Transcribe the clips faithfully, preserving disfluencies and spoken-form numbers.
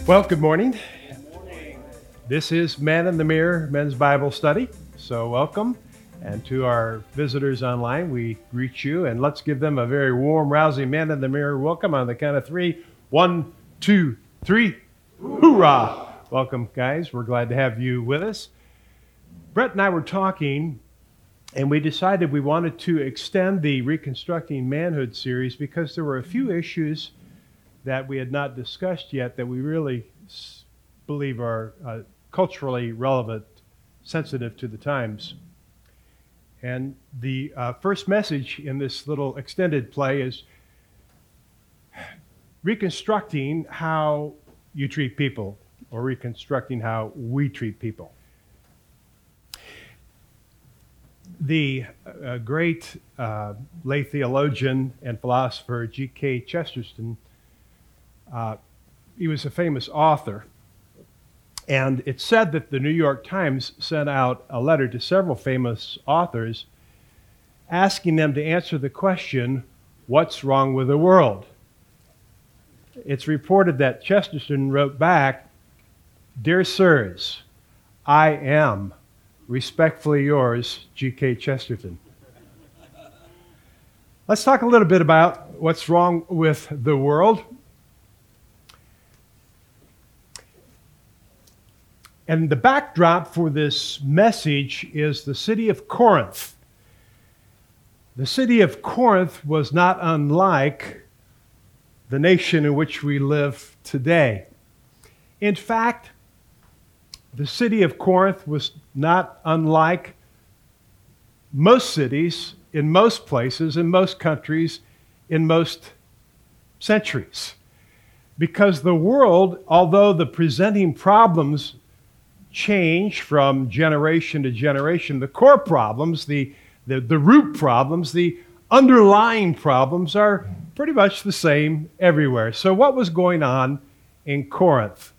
Well, good morning. Good morning. This is Man in the Mirror Men's Bible Study. So welcome. And to our visitors online, we greet you. And let's give them a very warm, rousing Man in the Mirror welcome on the count of three. One, two, three. Hoorah! Welcome, guys. We're glad to have you with us. Brett and I were talking, and we decided we wanted to extend the Reconstructing Manhood series because there were a few issues that we had not discussed yet that we really s- believe are uh, culturally relevant, sensitive to the times. And the uh, first message in this little extended play is reconstructing how you treat people, or reconstructing how we treat people. The uh, great uh, lay theologian and philosopher G K Chesterton, Uh, he was a famous author, and it's said that the New York Times sent out a letter to several famous authors asking them to answer the question, what's wrong with the world? It's reported that Chesterton wrote back, "Dear sirs, I am respectfully yours, G K Chesterton." Let's talk a little bit about what's wrong with the world. And the backdrop for this message is the city of Corinth. The city of Corinth was not unlike the nation in which we live today. In fact, the city of Corinth was not unlike most cities in most places, in most countries, in most centuries. Because the world, although the presenting problems change from generation to generation, the core problems, the, the, the root problems, the underlying problems are pretty much the same everywhere. So what was going on in Corinth?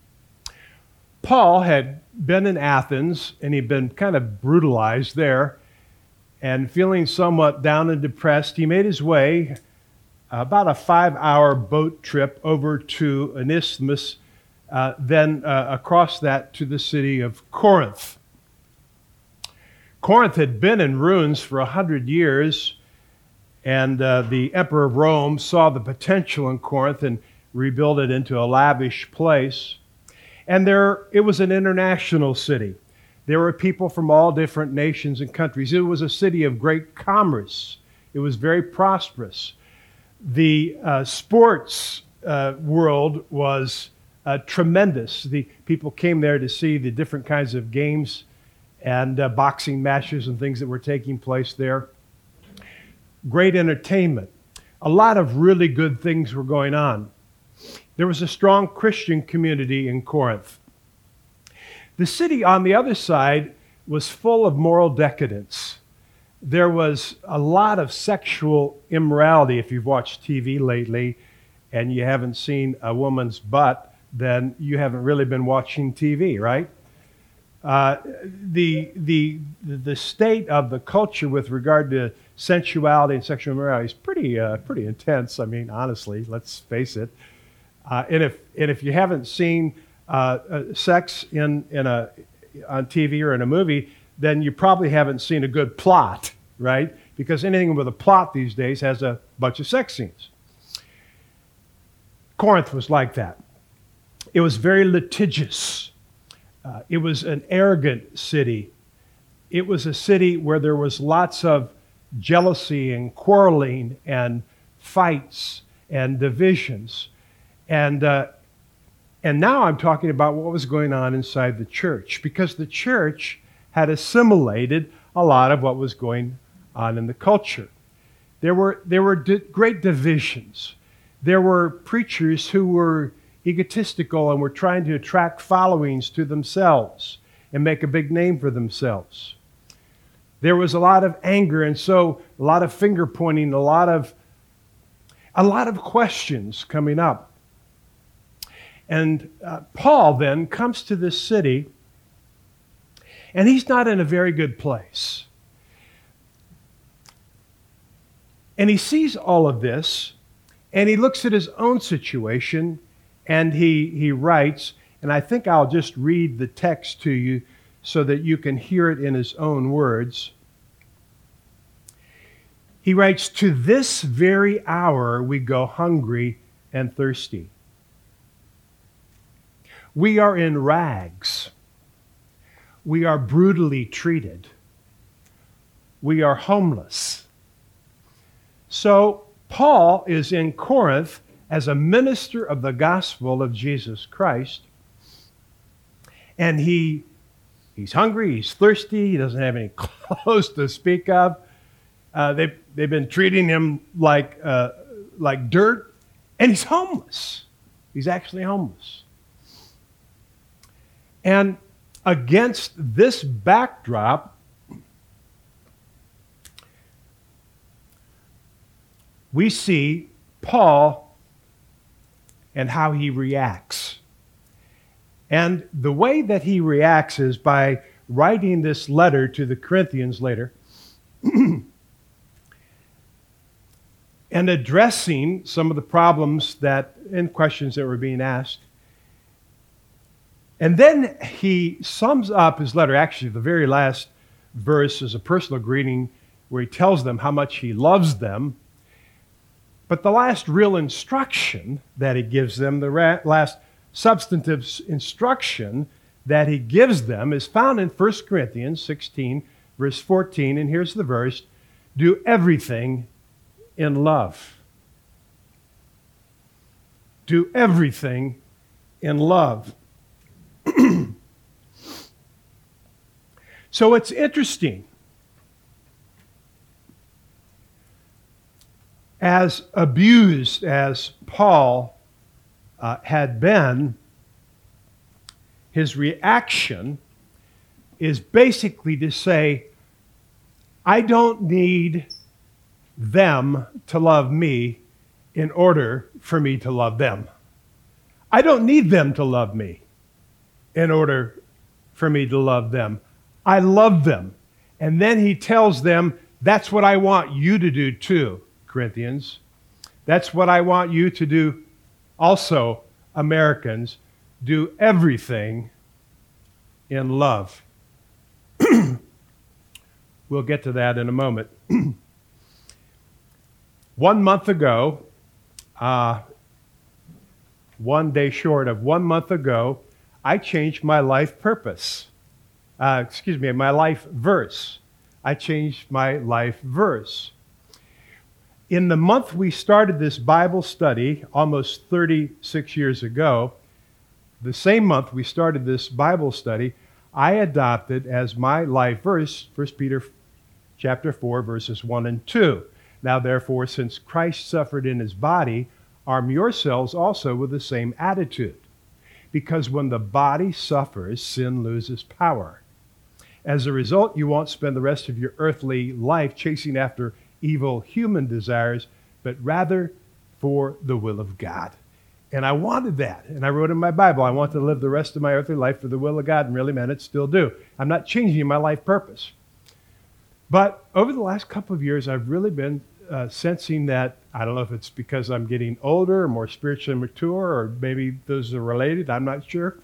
Paul had been in Athens, and he'd been kind of brutalized there, and feeling somewhat down and depressed, he made his way about a five-hour boat trip over to an isthmus, Uh, then uh, across that to the city of Corinth. Corinth had been in ruins for a hundred years, and uh, the Emperor of Rome saw the potential in Corinth and rebuilt it into a lavish place. And there, it was an international city. There were people from all different nations and countries. It was a city of great commerce. It was very prosperous. The uh, sports uh, world was Uh, tremendous. The people came there to see the different kinds of games and uh, boxing matches and things that were taking place there. Great entertainment. A lot of really good things were going on. There was a strong Christian community in Corinth. The city on the other side was full of moral decadence. There was a lot of sexual immorality. If you've watched T V lately and you haven't seen a woman's butt, then you haven't really been watching T V, right? Uh, the, the, the state of the culture with regard to sensuality and sexual immorality is pretty, uh, pretty intense. I mean, honestly, let's face it. Uh, and, if, and if you haven't seen uh, uh, sex in, in a, on T V or in a movie, then you probably haven't seen a good plot, right? Because anything with a plot these days has a bunch of sex scenes. Corinth was like that. It was very litigious. Uh, it was an arrogant city. It was a city where there was lots of jealousy and quarreling and fights and divisions. And, uh, and now I'm talking about what was going on inside the church, because the church had assimilated a lot of what was going on in the culture. There were, there were di- great divisions. There were preachers who were egotistical and were trying to attract followings to themselves and make a big name for themselves. There was a lot of anger, and so a lot of finger pointing, a lot of a lot of questions coming up. And uh, Paul then comes to this city, and he's not in a very good place. And he sees all of this, and he looks at his own situation, And he, he writes, and I think I'll just read the text to you so that you can hear it in his own words. He writes, "To this very hour we go hungry and thirsty. We are in rags. We are brutally treated. We are homeless." So Paul is in Corinth as a minister of the gospel of Jesus Christ. And he he's hungry, he's thirsty, he doesn't have any clothes to speak of. Uh, they've, they've been treating him like, uh, like dirt, and he's homeless. He's actually homeless. And against this backdrop, we see Paul and how he reacts. And the way that he reacts is by writing this letter to the Corinthians later and addressing some of the problems that and questions that were being asked. And then he sums up his letter. Actually, the very last verse is a personal greeting where he tells them how much he loves them. But the last real instruction that he gives them, the ra- last substantive instruction that he gives them is found in First Corinthians sixteen, verse fourteen. And here's the verse: "Do everything in love." Do everything in love. So it's interesting. As abused as Paul uh, had been, his reaction is basically to say, I don't need them to love me in order for me to love them. I don't need them to love me in order for me to love them. I love them. And then he tells them, that's what I want you to do too, Corinthians. That's what I want you to do also, Americans. Do everything in love. We'll get to that in a moment. One month ago, uh, one day short of one month ago, I changed my life purpose. Uh, excuse me, my life verse. I changed my life verse. In the month we started this Bible study, almost thirty-six years ago, the same month we started this Bible study, I adopted as my life verse First Peter chapter four, verses one and two. Now therefore, since Christ suffered in his body, arm yourselves also with the same attitude. Because when the body suffers, sin loses power. As a result, you won't spend the rest of your earthly life chasing after evil human desires, but rather for the will of God. And I wanted that. And I wrote in my Bible, I want to live the rest of my earthly life for the will of God, and really meant it, still do. I'm not changing my life purpose. But over the last couple of years, I've really been uh, sensing that, I don't know if it's because I'm getting older or more spiritually mature, or maybe those are related, I'm not sure.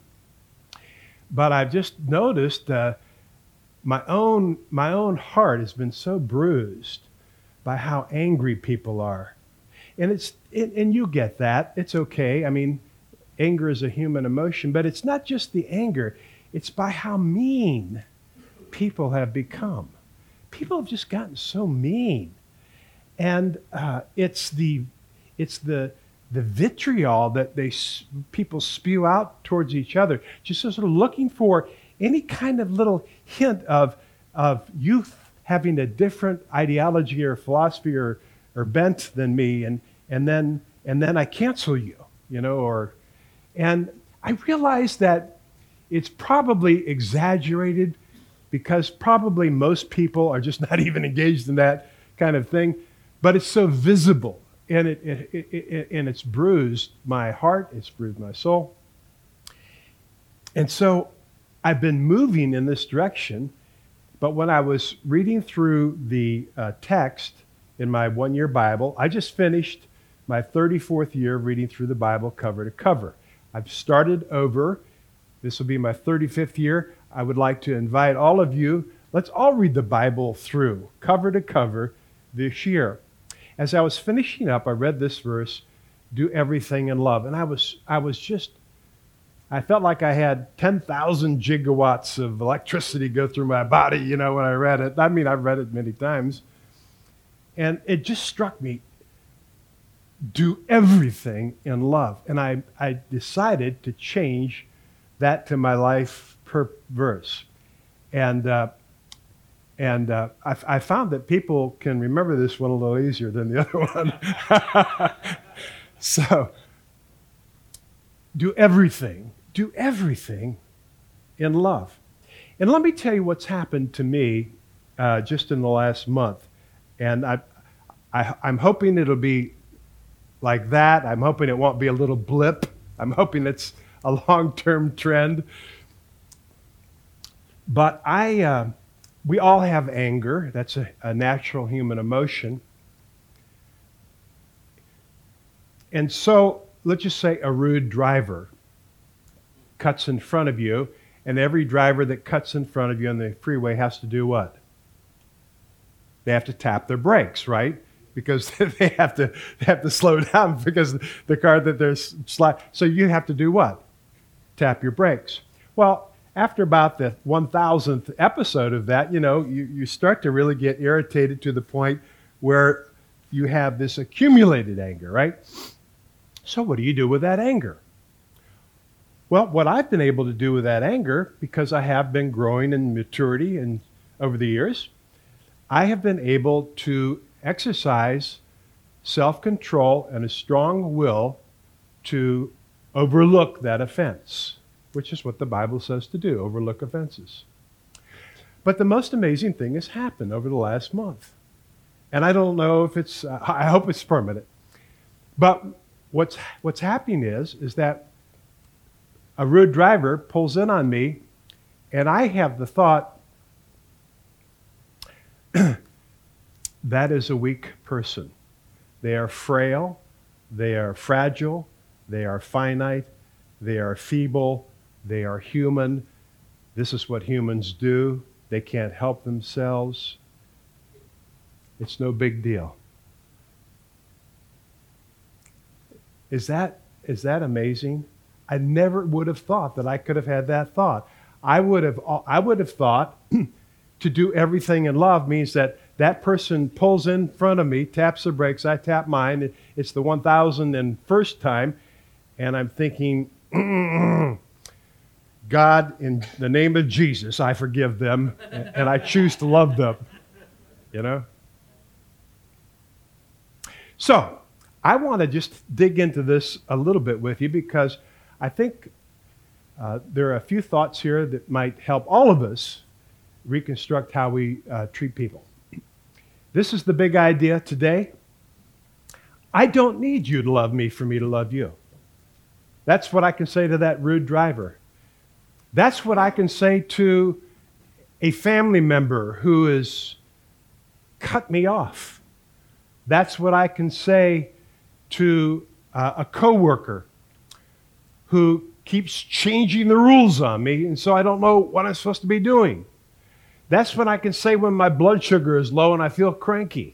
But I've just noticed uh, my own my own heart has been so bruised by how angry people are. And it's and, and you get that. It's okay. I mean, anger is a human emotion, but it's not just the anger. It's by how mean people have become. People have just gotten so mean. And uh, it's the it's the the vitriol that they people spew out towards each other, just sort of looking for any kind of little hint of of youth having a different ideology or philosophy or, or bent than me, and and then and then I cancel you, you know, or and I realize that it's probably exaggerated because probably most people are just not even engaged in that kind of thing, but it's so visible, and it, it, it, it and it's bruised my heart, it's bruised my soul. And so I've been moving in this direction, but when I was reading through the uh, text in my one-year Bible, I just finished my thirty-fourth year of reading through the Bible cover to cover. I've started over. This will be my thirty-fifth year. I would like to invite all of you, let's all read the Bible through, cover to cover, this year. As I was finishing up, I read this verse, do everything in love. And I was, I was just, I felt like I had ten thousand gigawatts of electricity go through my body, you know, when I read it. I mean, I've read it many times. And it just struck me, do everything in love. And I, I decided to change that to my life per verse. And uh, and uh, I, I found that people can remember this one a little easier than the other one. So, do everything, do everything in love. And let me tell you what's happened to me uh, just in the last month. And I, I, I'm hoping it'll be like that. I'm hoping it won't be a little blip. I'm hoping it's a long-term trend. But I, uh, we all have anger. That's a, a natural human emotion. And so, let's just say a rude driver cuts in front of you, and every driver that cuts in front of you on the freeway has to do what? They have to tap their brakes, right? Because they have to they have to slow down because the car that they're sliding. So you have to do what? Tap your brakes. Well, after about the one thousandth episode of that, you know, you, you start to really get irritated to the point where you have this accumulated anger, right? So what do you do with that anger? Well, what I've been able to do with that anger, because I have been growing in maturity and over the years, I have been able to exercise self-control and a strong will to overlook that offense, which is what the Bible says to do, overlook offenses. But the most amazing thing has happened over the last month. And I don't know if it's, uh, I hope it's permanent. But what's what's happening is, is that a rude driver pulls in on me, and I have the thought, that is a weak person. They are frail, they are fragile, they are finite, they are feeble, they are human. This is what humans do. They can't help themselves. It's no big deal. Is that, is that amazing? I never would have thought that I could have had that thought. I would have, I would have thought to do everything in love means that that person pulls in front of me, taps the brakes, I tap mine. It's the one thousand first time, and I'm thinking, God, in the name of Jesus, I forgive them, and I choose to love them, you know? So, I want to just dig into this a little bit with you because I think uh, there are a few thoughts here that might help all of us reconstruct how we uh, treat people. This is the big idea today. I don't need you to love me for me to love you. That's what I can say to that rude driver. That's what I can say to a family member who has cut me off. That's what I can say to uh, a coworker who keeps changing the rules on me, and so I don't know what I'm supposed to be doing. That's what I can say when my blood sugar is low and I feel cranky.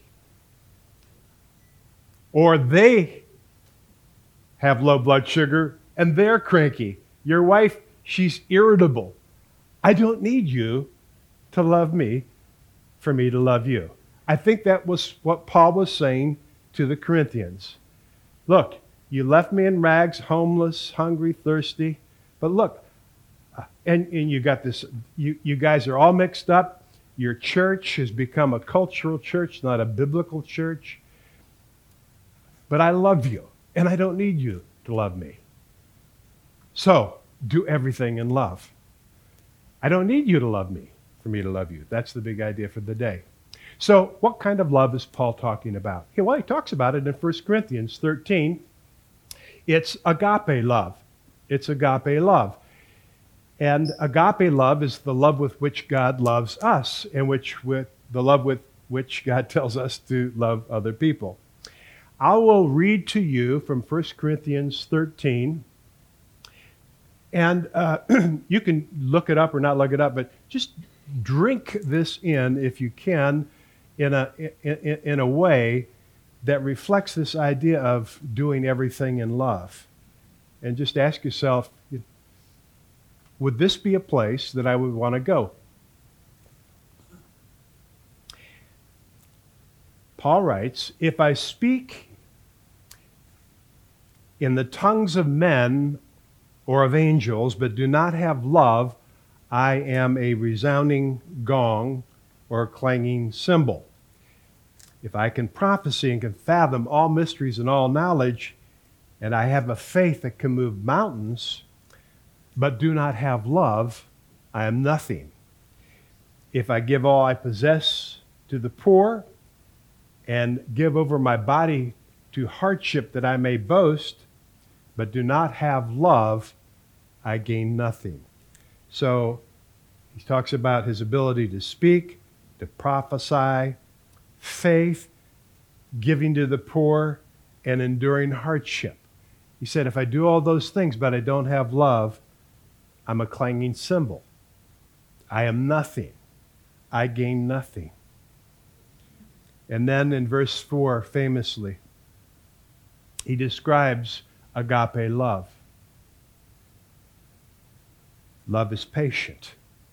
Or they have low blood sugar and they're cranky. Your wife, she's irritable. I don't need you to love me for me to love you. I think that was what Paul was saying to the Corinthians. Look, you left me in rags, homeless, hungry, thirsty. But look, and, and you got this, you, you guys are all mixed up. Your church has become a cultural church, not a biblical church. But I love you, and I don't need you to love me. So, do everything in love. I don't need you to love me for me to love you. That's the big idea for the day. So, what kind of love is Paul talking about? Well, he talks about it in First Corinthians thirteen. It's agape love. It's agape love. And agape love is the love with which God loves us, and which with the love with which God tells us to love other people. I will read to you from First Corinthians thirteen, And uh, you can look it up or not look it up, but just drink this in, if you can, in a, in, in a way that reflects this idea of doing everything in love. And just ask yourself, would this be a place that I would want to go? Paul writes, if I speak in the tongues of men or of angels, but do not have love, I am a resounding gong or a clanging cymbal. If I can prophesy and can fathom all mysteries and all knowledge, and I have a faith that can move mountains, but do not have love, I am nothing. If I give all I possess to the poor and give over my body to hardship that I may boast, but do not have love, I gain nothing. So he talks about his ability to speak, to prophesy, faith, giving to the poor, and enduring hardship. He said, if I do all those things, but I don't have love, I'm a clanging cymbal. I am nothing. I gain nothing. And then in verse four, famously, he describes agape love. Love is patient.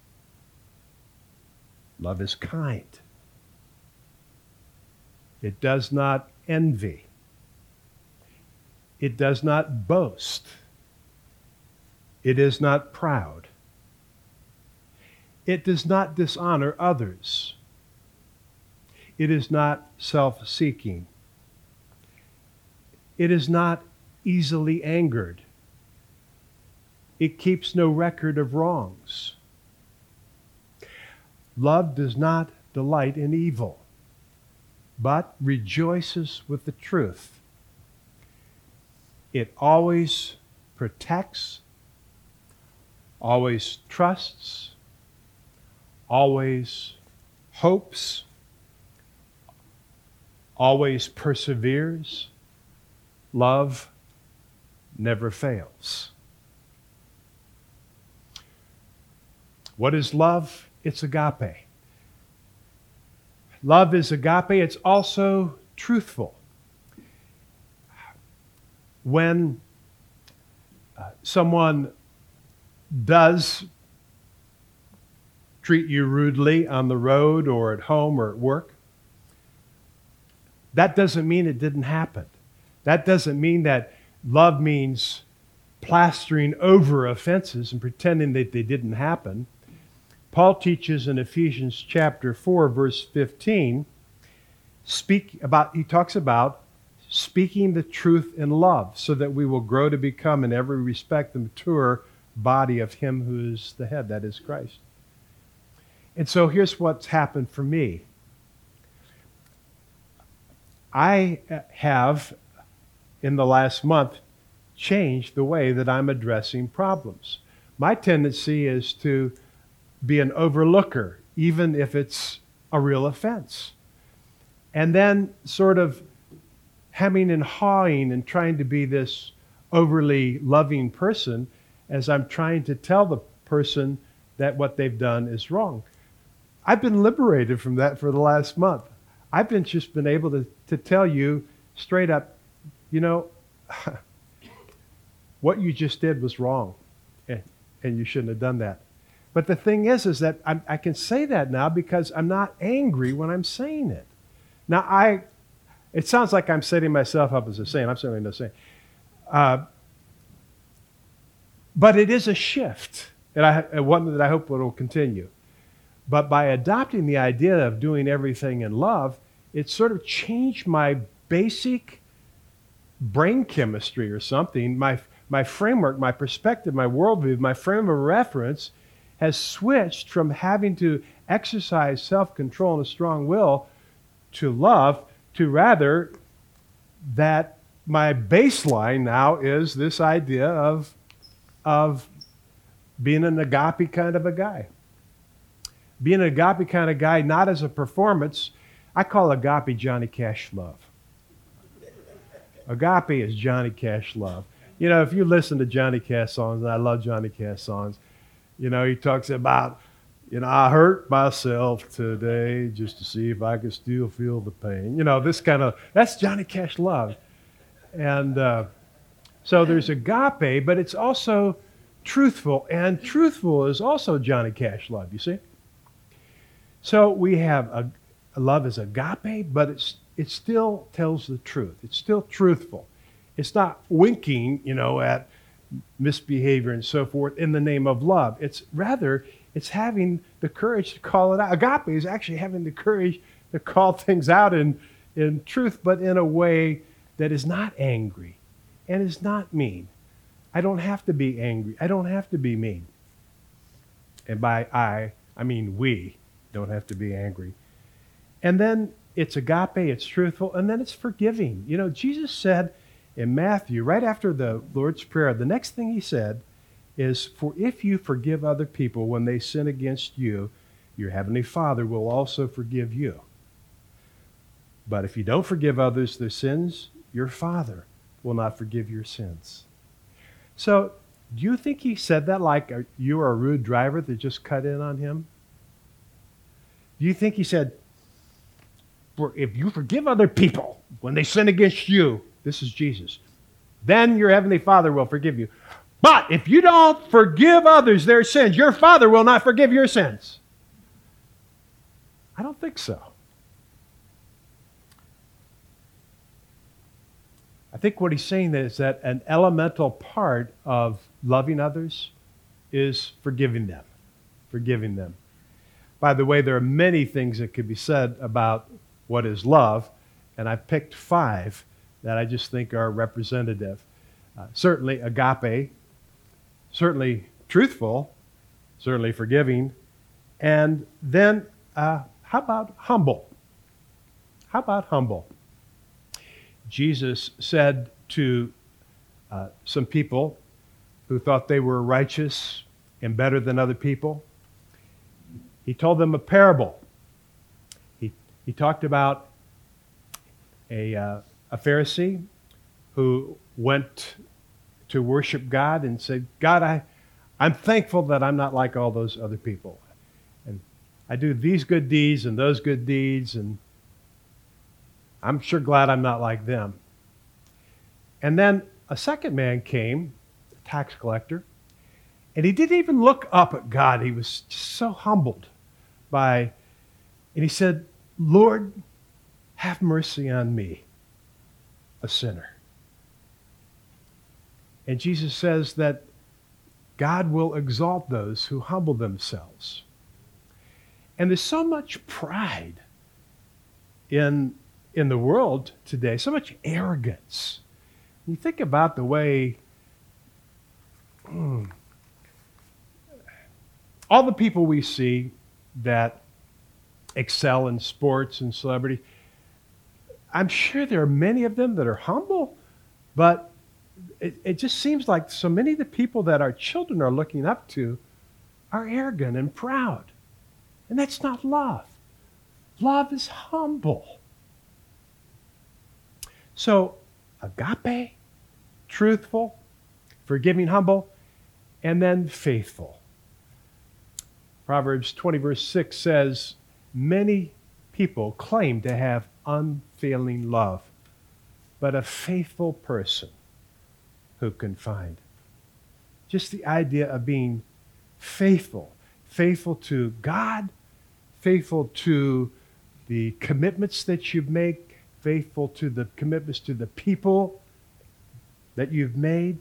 Love is kind. It does not envy. It does not boast. It is not proud. It does not dishonor others. It is not self-seeking. It is not easily angered. It keeps no record of wrongs. Love does not delight in evil, but rejoices with the truth. It always protects, always trusts, always hopes, always perseveres. Love never fails. What is love? It's agape. Love is agape. It's also truthful. When uh, someone does treat you rudely on the road or at home or at work, that doesn't mean it didn't happen. That doesn't mean that love means plastering over offenses and pretending that they didn't happen. Paul teaches in Ephesians chapter four, verse fifteen, speak about, he talks about speaking the truth in love so that we will grow to become in every respect the mature body of him who is the head, that is Christ. And so here's what's happened for me. I have, in the last month, changed the way that I'm addressing problems. My tendency is to be an overlooker, even if it's a real offense. And then sort of hemming and hawing and trying to be this overly loving person as I'm trying to tell the person that what they've done is wrong. I've been liberated from that for the last month. I've been just been able to, to tell you straight up, you know, what you just did was wrong, and, and you shouldn't have done that. But the thing is, is that I'm, I can say that now because I'm not angry when I'm saying it. Now, I, it sounds like I'm setting myself up as a saint. I'm certainly no saint. Uh, but it is a shift, and I, one that I hope will continue. But by adopting the idea of doing everything in love, it sort of changed my basic brain chemistry or something. My, my framework, my perspective, my worldview, my frame of reference has switched from having to exercise self-control and a strong will to love, to rather that my baseline now is this idea of, of being an agape kind of a guy. Being an agape kind of guy, not as a performance. I call agape Johnny Cash love. Agape is Johnny Cash love. You know, if you listen to Johnny Cash songs, and I love Johnny Cash songs, you know, he talks about, you know, I hurt myself today just to see if I could still feel the pain. You know, this kind of, that's Johnny Cash love. And uh, so there's agape, but it's also truthful. And truthful is also Johnny Cash love, you see? So we have a, a love is agape, but it's it still tells the truth. It's still truthful. It's not winking, you know, at misbehavior and so forth in the name of love. It's rather, it's having the courage to call it out. Agape is actually having the courage to call things out in, in truth, but in a way that is not angry and is not mean. I don't have to be angry. I don't have to be mean. And by I, I mean we don't have to be angry. And then it's agape, it's truthful, and then it's forgiving. You know, Jesus said in Matthew, right after the Lord's Prayer, the next thing he said is, for if you forgive other people when they sin against you, your heavenly Father will also forgive you. But if you don't forgive others their sins, your Father will not forgive your sins. So, do you think he said that like a, you were a rude driver that just cut in on him? Do you think he said, for if you forgive other people when they sin against you, this is Jesus, then your heavenly Father will forgive you. But if you don't forgive others their sins, your Father will not forgive your sins. I don't think so. I think what he's saying is that an elemental part of loving others is forgiving them. Forgiving them. By the way, there are many things that could be said about what is love, and I've picked five that I just think are representative. Uh, certainly agape, certainly truthful, certainly forgiving, and then uh, how about humble? How about humble? Jesus said to uh, some people who thought they were righteous and better than other people, he told them a parable. He, he talked about a, uh, a Pharisee who went to worship God and said, God, I, I'm thankful that I'm not like all those other people. And I do these good deeds and those good deeds, and I'm sure glad I'm not like them. And then a second man came, a tax collector, and he didn't even look up at God. He was just so humbled by, and he said, Lord, have mercy on me, a sinner. And Jesus says that God will exalt those who humble themselves. And there's so much pride in, in the world today, so much arrogance. You think about the way mm, all the people we see that excel in sports and celebrity, I'm sure there are many of them that are humble, but it, it just seems like so many of the people that our children are looking up to are arrogant and proud. And that's not love. Love is humble. So, agape, truthful, forgiving, humble, and then faithful. Proverbs twenty, verse six says, many people claim to have unfailing love, but a faithful person who can find. Just the idea of being faithful, faithful to God, faithful to the commitments that you make, faithful to the commitments to the people that you've made,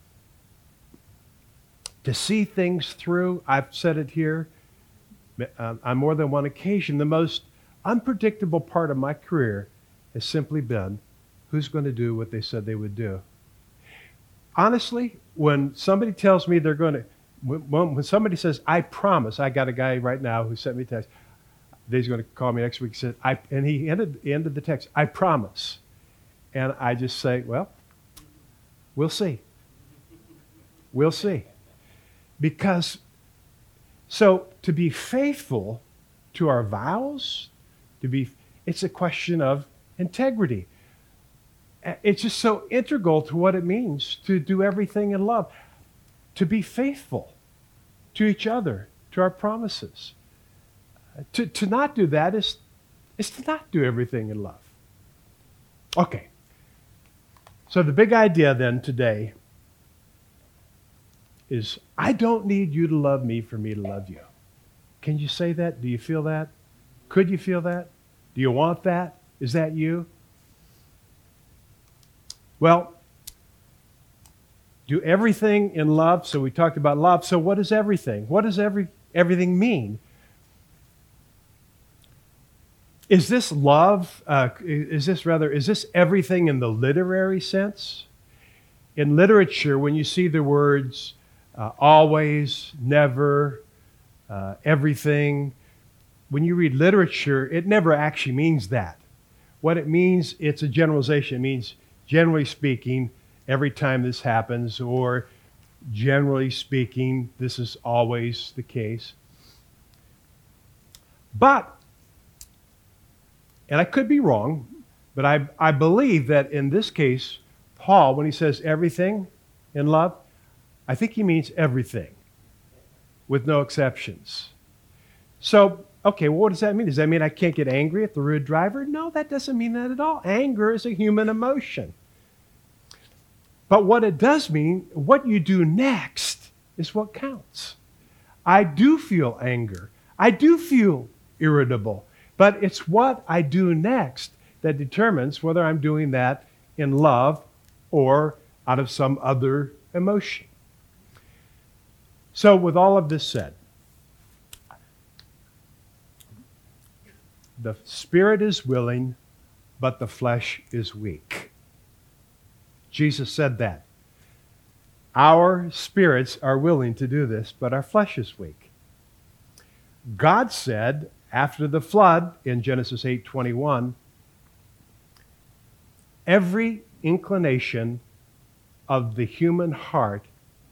to see things through. I've said it here uh, on more than one occasion. The most unpredictable part of my career has simply been who's going to do what they said they would do. Honestly, when somebody tells me they're going to, when, when somebody says, I promise, I got a guy right now who sent me a text, he's going to call me next week, said, I, and he ended, he ended the text, I promise. And I just say, well, we'll see. We'll see. Because, so to be faithful to our vows, to be, it's a question of integrity. it's just so integral to what it means to do everything in love, to be faithful to each other, to our promises. To, to not do that is, is to not do everything in love. Okay. So the big idea then today is I don't need you to love me for me to love you. Can you say that? Do you feel that? Could you feel that? Do you want that? Is that you? Well, do everything in love. So we talked about love. So what is everything? What does every everything mean? Is this love, uh, is this rather, is this everything in the literary sense? In literature, when you see the words uh, always, never, uh, everything, when you read literature, it never actually means that. What it means, it's a generalization. It means, generally speaking, every time this happens, or generally speaking, this is always the case. But, and I could be wrong, but I, I believe that in this case, Paul, when he says everything in love, I think he means everything, with no exceptions. So, okay, well, what does that mean? Does that mean I can't get angry at the rude driver? No, that doesn't mean that at all. Anger is a human emotion. But what it does mean, what you do next is what counts. I do feel anger. I do feel irritable. But it's what I do next that determines whether I'm doing that in love or out of some other emotion. So with all of this said, the spirit is willing, but the flesh is weak. Jesus said that. Our spirits are willing to do this, but our flesh is weak. God said, after the flood in Genesis eight twenty-one, every inclination of the human heart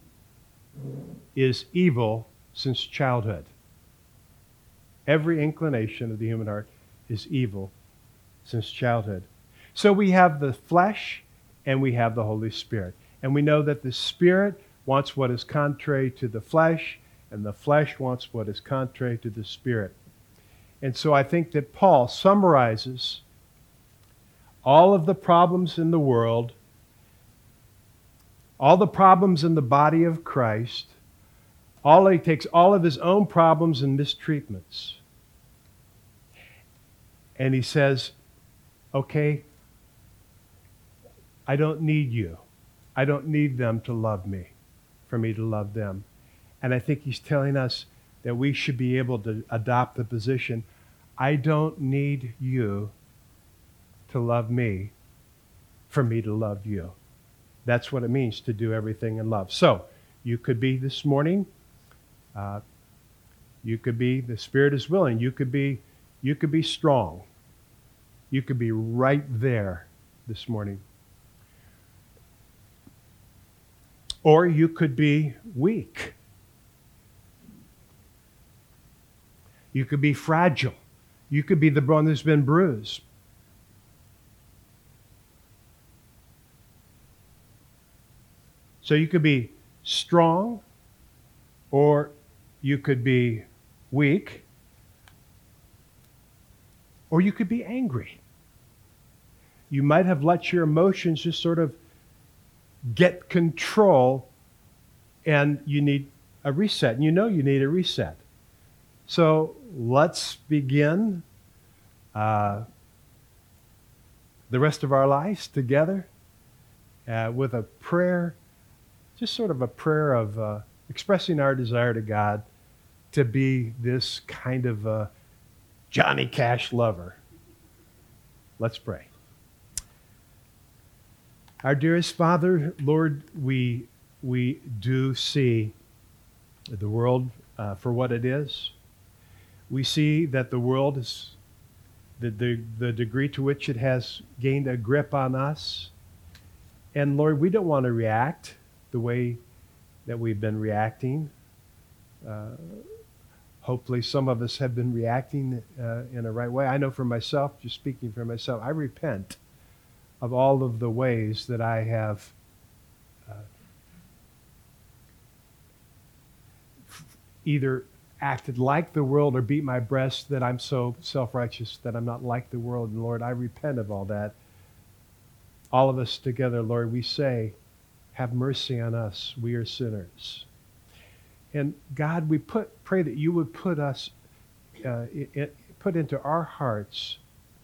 is evil since childhood. Every inclination of the human heart is evil since childhood. So we have the flesh and we have the Holy Spirit. And we know that the Spirit wants what is contrary to the flesh, and the flesh wants what is contrary to the Spirit. And so I think that Paul summarizes all of the problems in the world, all the problems in the body of Christ. All he takes all of his own problems and mistreatments. And he says, okay, I don't need you. I don't need them to love me for me to love them. And I think he's telling us that we should be able to adopt the position, I don't need you to love me for me to love you. That's what it means to do everything in love. So, you could be this morning, uh, you could be, the Spirit is willing, you could be, you could be strong. You could be right there this morning. Or you could be weak. You could be fragile. You could be the one that's been bruised. So you could be strong, or you could be weak, or you could be angry. You might have let your emotions just sort of get control, and you need a reset. And you know you need a reset. So let's begin uh, the rest of our lives together uh, with a prayer, just sort of a prayer of uh, expressing our desire to God to be this kind of uh, Johnny Cash lover. Let's pray. Our dearest Father, Lord, we, we do see the world uh, for what it is. We see that the world is, the, the, the degree to which it has gained a grip on us. And Lord, we don't want to react the way that we've been reacting. Uh, hopefully some of us have been reacting uh, in a right way. I know for myself, just speaking for myself, I repent of all of the ways that I have uh, f- either acted like the world or beat my breast that I'm so self-righteous that I'm not like the world. And Lord, I repent of all that. All of us together, Lord, we say, have mercy on us. We are sinners. And God, we put pray that you would put us, uh, it, put into our hearts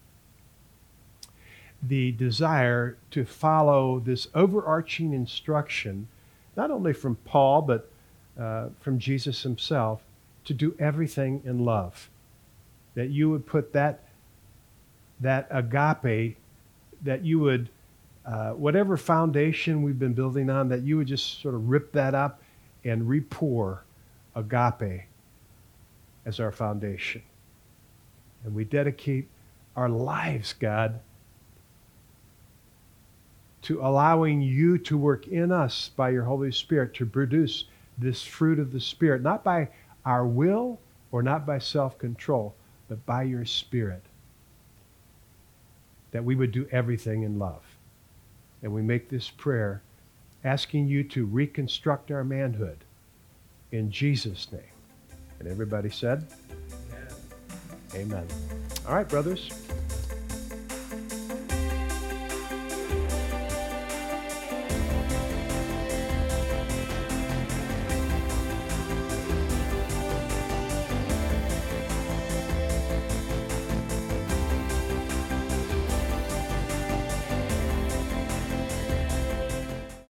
the desire to follow this overarching instruction, not only from Paul, but uh, from Jesus himself, to do everything in love. That you would put that, that agape, that you would, uh, whatever foundation we've been building on, that you would just sort of rip that up and repour agape as our foundation. And we dedicate our lives, God, to allowing you to work in us by your Holy Spirit to produce this fruit of the Spirit, not by our will or not by self-control, but by your Spirit, that we would do everything in love. And we make this prayer asking you to reconstruct our manhood in Jesus' name. And everybody said, Amen. Amen. All right, brothers.